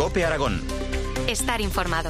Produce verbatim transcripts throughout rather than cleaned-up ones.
COPE Aragón. Estar informado.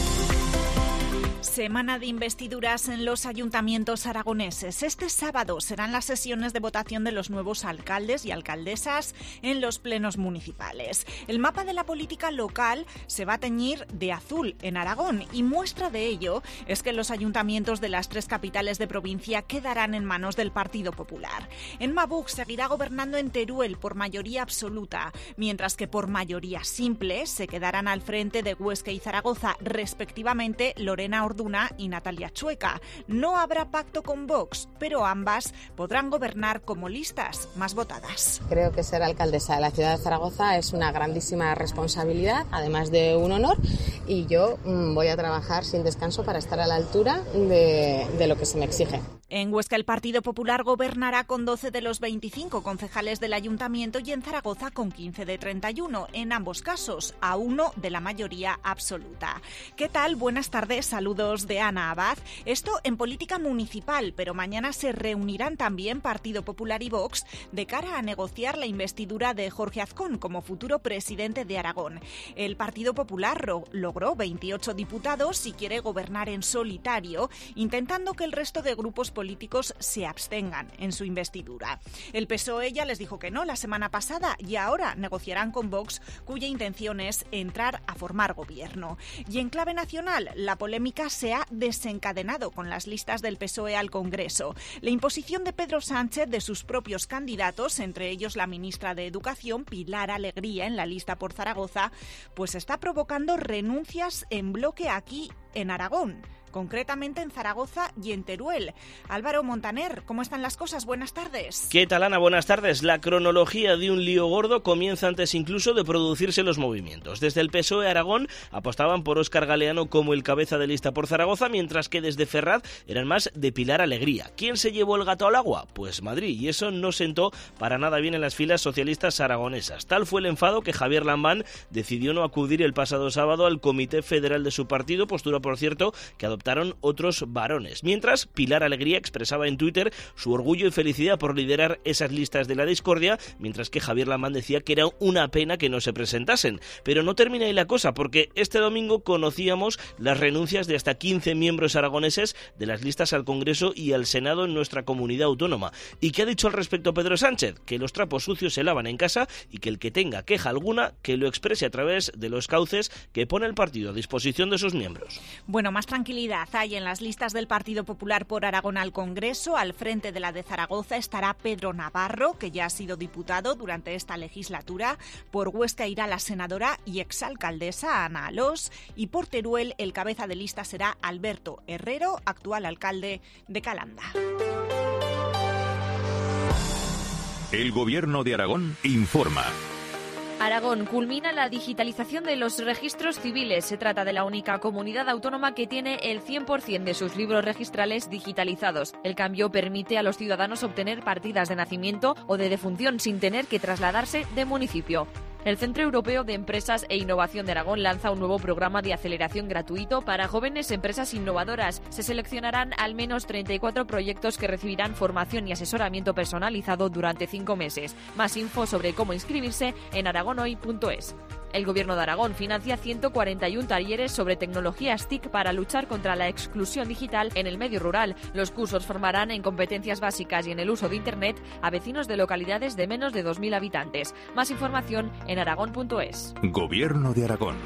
Semana de investiduras en los ayuntamientos aragoneses. Este sábado serán las sesiones de votación de los nuevos alcaldes y alcaldesas en los plenos municipales. El mapa de la política local se va a teñir de azul en Aragón y muestra de ello es que los ayuntamientos de las tres capitales de provincia quedarán en manos del Partido Popular. En Mabuc seguirá gobernando en Teruel por mayoría absoluta, mientras que por mayoría simple se quedarán al frente de Huesca y Zaragoza, respectivamente Lorena Orduna y Natalia Chueca. No habrá pacto con Vox, pero ambas podrán gobernar como listas más votadas. Creo que ser alcaldesa de la ciudad de Zaragoza es una grandísima responsabilidad, además de un honor, y yo mmm, voy a trabajar sin descanso para estar a la altura de, de lo que se me exige. En Huesca el Partido Popular gobernará con doce de los veinticinco concejales del ayuntamiento y en Zaragoza con quince de treinta y uno, en ambos casos a uno de la mayoría absoluta. ¿Qué tal? Buenas tardes, saludos de Ana Abad. Esto en política municipal, pero mañana se reunirán también Partido Popular y Vox de cara a negociar la investidura de Jorge Azcón como futuro presidente de Aragón. El Partido Popular ro- logró veintiocho diputados y quiere gobernar en solitario, intentando que el resto de grupos políticos se abstengan en su investidura. El P S O E ya les dijo que no la semana pasada y ahora negociarán con Vox, cuya intención es entrar a formar gobierno. Y en clave nacional, la polémica se ha desencadenado con las listas del P S O E al Congreso. La imposición de Pedro Sánchez de sus propios candidatos, entre ellos la ministra de Educación, Pilar Alegría, en la lista por Zaragoza, pues está provocando renuncias en bloque aquí en Aragón, concretamente en Zaragoza y en Teruel. Álvaro Montaner, ¿cómo están las cosas? Buenas tardes. ¿Qué tal, Ana? Buenas tardes. La cronología de un lío gordo comienza antes incluso de producirse los movimientos. Desde el P S O E Aragón apostaban por Óscar Galeano como el cabeza de lista por Zaragoza, mientras que desde Ferraz eran más de Pilar Alegría. ¿Quién se llevó el gato al agua? Pues Madrid, y eso no sentó para nada bien en las filas socialistas aragonesas. Tal fue el enfado que Javier Lambán decidió no acudir el pasado sábado al Comité Federal de su partido, postura, por cierto, que adoptó otros varones. Mientras, Pilar Alegría expresaba en Twitter su orgullo y felicidad por liderar esas listas de la discordia, mientras que Javier Lambán decía que era una pena que no se presentasen. Pero no termina ahí la cosa, porque este domingo conocíamos las renuncias de hasta quince miembros aragoneses de las listas al Congreso y al Senado en nuestra comunidad autónoma. ¿Y qué ha dicho al respecto Pedro Sánchez? Que los trapos sucios se lavan en casa y que el que tenga queja alguna, que lo exprese a través de los cauces que pone el partido a disposición de sus miembros. Bueno, más tranquilidad hay en las listas del Partido Popular por Aragón al Congreso. Al frente de la de Zaragoza estará Pedro Navarro, que ya ha sido diputado durante esta legislatura. Por Huesca irá la senadora y exalcaldesa Ana Alós. Y por Teruel el cabeza de lista será Alberto Herrero, actual alcalde de Calanda. El Gobierno de Aragón informa. Aragón culmina la digitalización de los registros civiles. Se trata de la única comunidad autónoma que tiene el cien por ciento de sus libros registrales digitalizados. El cambio permite a los ciudadanos obtener partidas de nacimiento o de defunción sin tener que trasladarse de municipio. El Centro Europeo de Empresas e Innovación de Aragón lanza un nuevo programa de aceleración gratuito para jóvenes empresas innovadoras. Se seleccionarán al menos treinta y cuatro proyectos que recibirán formación y asesoramiento personalizado durante cinco meses. Más info sobre cómo inscribirse en aragonhoy punto es. El Gobierno de Aragón financia ciento cuarenta y uno talleres sobre tecnologías T I C para luchar contra la exclusión digital en el medio rural. Los cursos formarán en competencias básicas y en el uso de Internet a vecinos de localidades de menos de dos mil habitantes. Más información en aragón punto es. Gobierno de Aragón.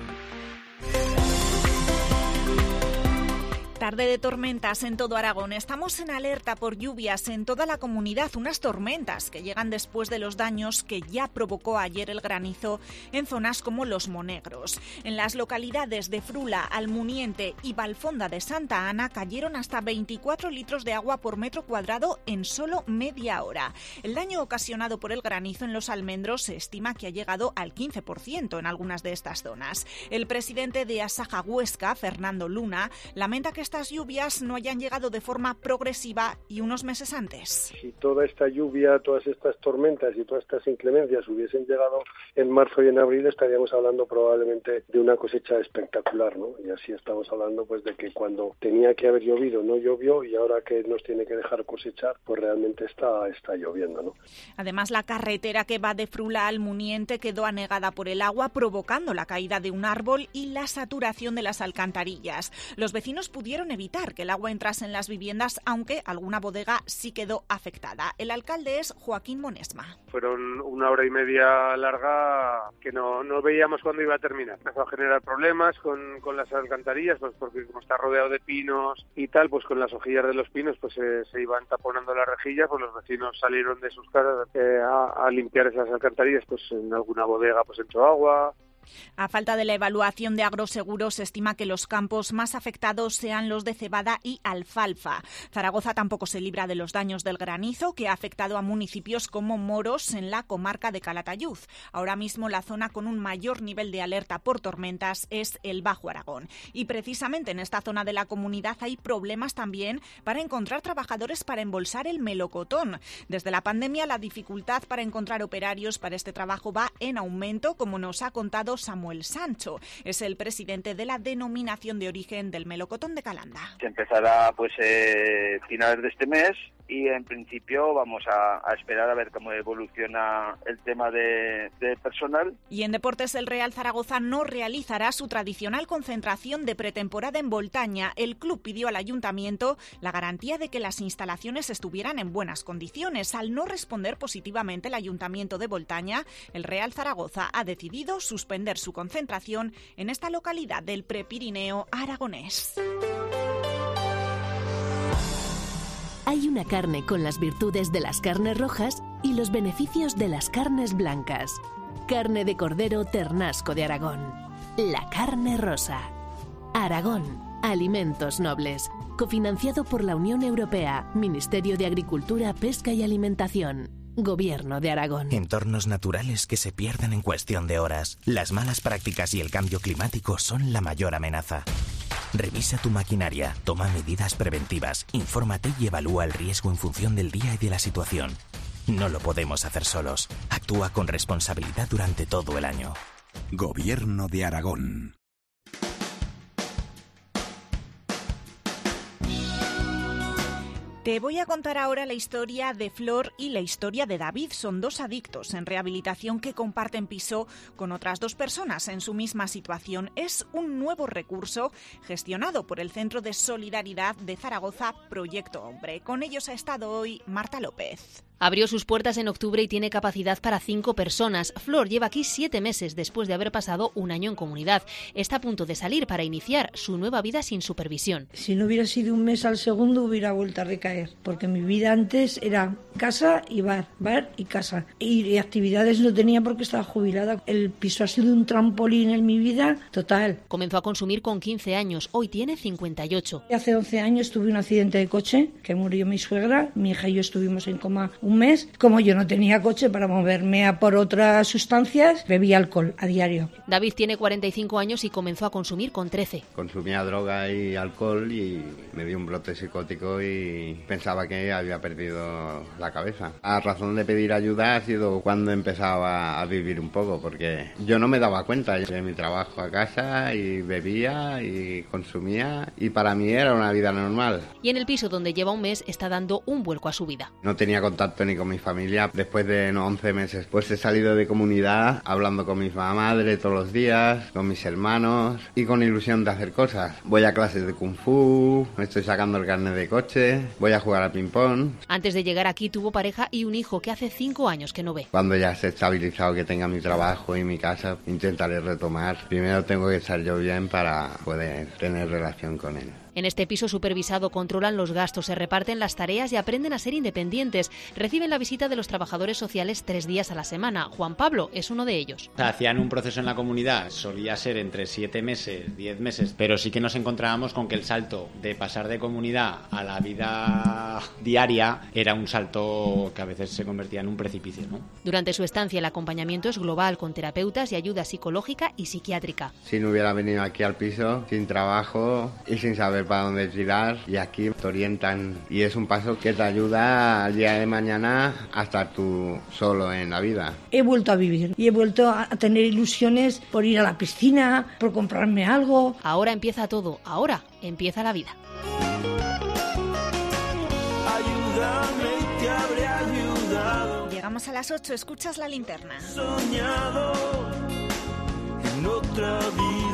Tarde de tormentas en todo Aragón. Estamos en alerta por lluvias en toda la comunidad, unas tormentas que llegan después de los daños que ya provocó ayer el granizo en zonas como Los Monegros. En las localidades de Frula, Almuniente y Valfonda de Santa Ana cayeron hasta veinticuatro litros de agua por metro cuadrado en solo media hora. El daño ocasionado por el granizo en Los Almendros se estima que ha llegado al quince por ciento en algunas de estas zonas. El presidente de Asaja Huesca, Fernando Luna, lamenta que estas lluvias no hayan llegado de forma progresiva y unos meses antes. Si toda esta lluvia, todas estas tormentas y todas estas inclemencias hubiesen llegado en marzo y en abril, estaríamos hablando probablemente de una cosecha espectacular, ¿no? Y así estamos hablando pues de que cuando tenía que haber llovido no llovió y ahora que nos tiene que dejar cosechar, pues realmente está, está lloviendo, ¿no? Además, la carretera que va de Frula al Muniente quedó anegada por el agua, provocando la caída de un árbol y la saturación de las alcantarillas. Los vecinos pudieron evitar que el agua entrase en las viviendas, aunque alguna bodega sí quedó afectada. El alcalde es Joaquín Monesma. Fueron una hora y media larga que no, no veíamos cuándo iba a terminar. Empezó a generar problemas con, con las alcantarillas, pues porque como está rodeado de pinos y tal, pues con las hojillas de los pinos pues eh, se iban taponando las rejillas, pues los vecinos salieron de sus casas eh, a, a limpiar esas alcantarillas, pues en alguna bodega pues entró agua. A falta de la evaluación de Agroseguros, se estima que los campos más afectados sean los de cebada y alfalfa. Zaragoza tampoco se libra de los daños del granizo, que ha afectado a municipios como Moros, en la comarca de Calatayud. Ahora mismo la zona con un mayor nivel de alerta por tormentas es el Bajo Aragón. Y precisamente en esta zona de la comunidad hay problemas también para encontrar trabajadores para embolsar el melocotón. Desde la pandemia, la dificultad para encontrar operarios para este trabajo va en aumento, como nos ha contado Samuel Sancho. Es el presidente de la denominación de origen del melocotón de Calanda. Se empezará pues eh, finales de este mes y en principio vamos a, a esperar a ver cómo evoluciona el tema de, de personal. Y en deportes, el Real Zaragoza no realizará su tradicional concentración de pretemporada en Boltaña. El club pidió al ayuntamiento la garantía de que las instalaciones estuvieran en buenas condiciones. Al no responder positivamente el ayuntamiento de Boltaña, el Real Zaragoza ha decidido suspender su concentración en esta localidad del Prepirineo aragonés. Hay una carne con las virtudes de las carnes rojas y los beneficios de las carnes blancas. Carne de cordero Ternasco de Aragón. La carne rosa. Aragón. Alimentos nobles. Cofinanciado por la Unión Europea, Ministerio de Agricultura, Pesca y Alimentación. Gobierno de Aragón. Entornos naturales que se pierden en cuestión de horas. Las malas prácticas y el cambio climático son la mayor amenaza. Revisa tu maquinaria, toma medidas preventivas, infórmate y evalúa el riesgo en función del día y de la situación. No lo podemos hacer solos. Actúa con responsabilidad durante todo el año. Gobierno de Aragón. Te voy a contar ahora la historia de Flor y la historia de David. Son dos adictos en rehabilitación que comparten piso con otras dos personas en su misma situación. Es un nuevo recurso gestionado por el Centro de Solidaridad de Zaragoza, Proyecto Hombre. Con ellos ha estado hoy Marta López. Abrió sus puertas en octubre y tiene capacidad para cinco personas. Flor lleva aquí siete meses después de haber pasado un año en comunidad. Está a punto de salir para iniciar su nueva vida sin supervisión. Si no hubiera sido un mes al segundo hubiera vuelto a recaer, porque mi vida antes era casa y bar, bar y casa. Y, y actividades no tenía porque estaba jubilada. El piso ha sido un trampolín en mi vida total. Comenzó a consumir con quince años, hoy tiene cincuenta y ocho. Hace once años tuve un accidente de coche, que murió mi suegra, mi hija y yo estuvimos en coma un mes. Como yo no tenía coche para moverme a por otras sustancias, bebía alcohol a diario. David tiene cuarenta y cinco años y comenzó a consumir con trece. Consumía droga y alcohol y me dio un brote psicótico y pensaba que había perdido la cabeza. A razón de pedir ayuda ha sido cuando empezaba a vivir un poco, porque yo no me daba cuenta. Yo de mi trabajo a casa y bebía y consumía y para mí era una vida normal. Y en el piso donde lleva un mes está dando un vuelco a su vida. No tenía contacto ni con mi familia. Después de no, once meses pues he salido de comunidad hablando con mi madre todos los días, con mis hermanos y con ilusión de hacer cosas. Voy a clases de kung fu, me estoy sacando el carnet de coche, voy a jugar a ping pong. Antes de llegar aquí tuvo pareja y un hijo que hace cinco años que no ve. Cuando ya esté estabilizado, que tenga mi trabajo y mi casa, intentaré retomar. Primero tengo que estar yo bien para poder tener relación con él. En este piso supervisado controlan los gastos, se reparten las tareas y aprenden a ser independientes. Reciben la visita de los trabajadores sociales tres días a la semana. Juan Pablo es uno de ellos. Hacían un proceso en la comunidad, solía ser entre siete meses, diez meses, pero sí que nos encontrábamos con que el salto de pasar de comunidad a la vida diaria era un salto que a veces se convertía en un precipicio, ¿no? Durante su estancia el acompañamiento es global, con terapeutas y ayuda psicológica y psiquiátrica. Si no hubiera venido aquí al piso, sin trabajo y sin saber para dónde tirar y aquí te orientan y es un paso que te ayuda al día de mañana a estar tú solo en la vida. He vuelto a vivir y he vuelto a tener ilusiones por ir a la piscina, por comprarme algo. Ahora empieza todo, ahora empieza la vida. Ayúdame, te habré ayudado. Llegamos a las ocho, escuchas La Linterna. Soñado en otra vida.